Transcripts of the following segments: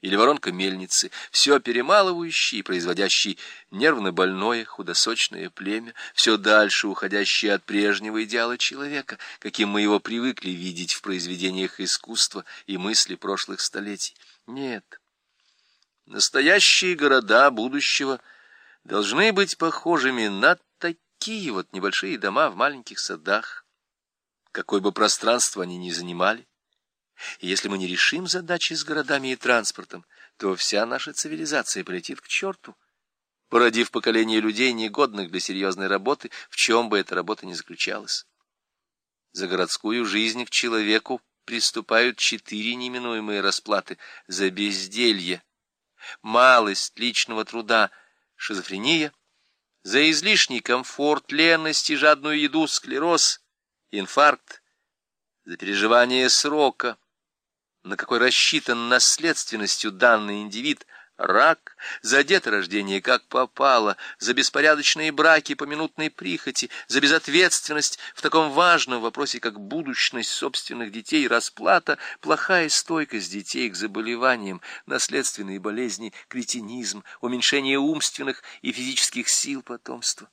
или воронка мельницы, все перемалывающий и производящий нервно больное, худосочное племя, все дальше уходящее от прежнего идеала человека, каким мы его привыкли видеть в произведениях искусства и мысли прошлых столетий. Нет, настоящие города будущего должны быть похожими на такие вот небольшие дома в маленьких садах, какое бы пространство они ни занимали. И если мы не решим задачи с городами и транспортом, то вся наша цивилизация полетит к черту, породив поколение людей, негодных для серьезной работы, в чем бы эта работа ни заключалась. За городскую жизнь к человеку приступают 4 неминуемые расплаты: за безделье, малость личного труда, шизофрения, за излишний комфорт, ленность и жадную еду, склероз, инфаркт, за переживание срока, на какой рассчитан наследственностью данный индивид, рак, за деторождение как попало, за беспорядочные браки по минутной прихоти, за безответственность в таком важном вопросе, как будущность собственных детей, расплата, плохая стойкость детей к заболеваниям, наследственные болезни, кретинизм, уменьшение умственных и физических сил потомства.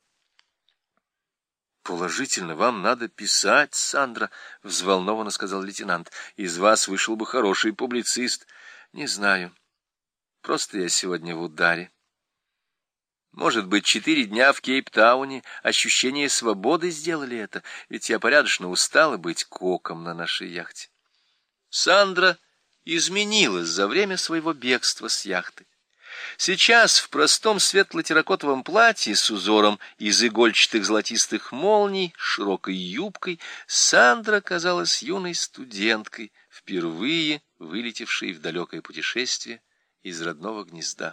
«Положительно, вам надо писать, Сандра», — взволнованно сказал лейтенант. «Из вас вышел бы хороший публицист». «Не знаю. Просто я сегодня в ударе. Может быть, 4 дня в Кейптауне, ощущение свободы сделали это, ведь я порядочно устала быть коком на нашей яхте». Сандра изменилась за время своего бегства с яхты. Сейчас в простом светло-терракотовом платье с узором из игольчатых золотистых молний, широкой юбкой, Сандра казалась юной студенткой, впервые вылетевшей в далекое путешествие из родного гнезда.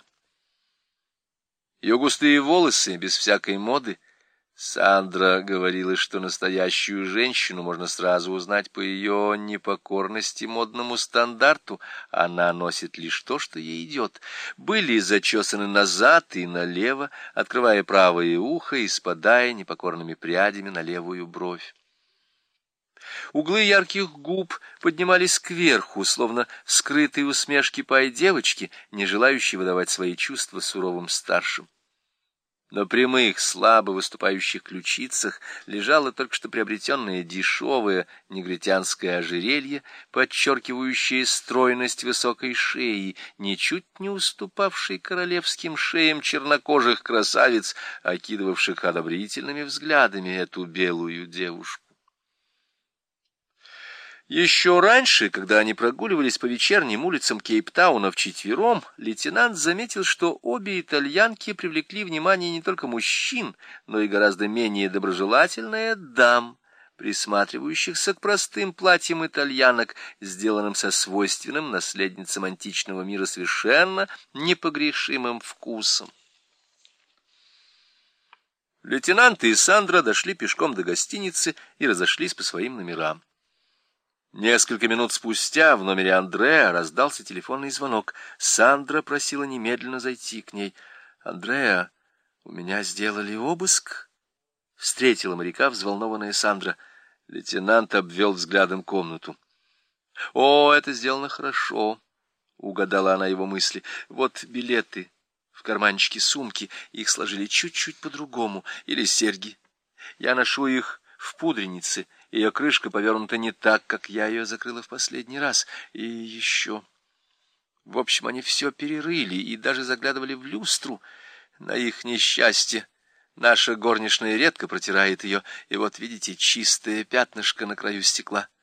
Ее густые волосы, без всякой моды, Сандра говорила, что настоящую женщину можно сразу узнать по ее непокорности модному стандарту. Она носит лишь то, что ей идет. Были зачесаны назад и налево, открывая правое ухо и спадая непокорными прядями на левую бровь. Углы ярких губ поднимались кверху, словно скрытые усмешки пай-девочки, не желающей выдавать свои чувства суровым старшим. На прямых, слабо выступающих ключицах лежало только что приобретенное дешевое негритянское ожерелье, подчеркивающее стройность высокой шеи, ничуть не уступавшей королевским шеям чернокожих красавиц, окидывавших одобрительными взглядами эту белую девушку. Еще раньше, когда они прогуливались по вечерним улицам Кейптауна вчетвером, лейтенант заметил, что обе итальянки привлекли внимание не только мужчин, но и гораздо менее доброжелательное дам, присматривающихся к простым платьям итальянок, сделанным со свойственным наследницам античного мира совершенно непогрешимым вкусом. Лейтенант и Сандра дошли пешком до гостиницы и разошлись по своим номерам. Несколько минут спустя в номере Андреа раздался телефонный звонок. Сандра просила немедленно зайти к ней. «Андреа, у меня сделали обыск?» — встретила моряка взволнованная Сандра. Лейтенант обвел взглядом комнату. «О, это сделано хорошо», — угадала она его мысли. «Вот билеты в карманчике сумки, их сложили чуть-чуть по-другому, или серьги. Я ношу их в пудренице. Ее крышка повернута не так, как я ее закрыла в последний раз. И еще... В общем, они все перерыли и даже заглядывали в люстру. На их несчастье наша горничная редко протирает ее, и вот, видите, чистое пятнышко на краю стекла.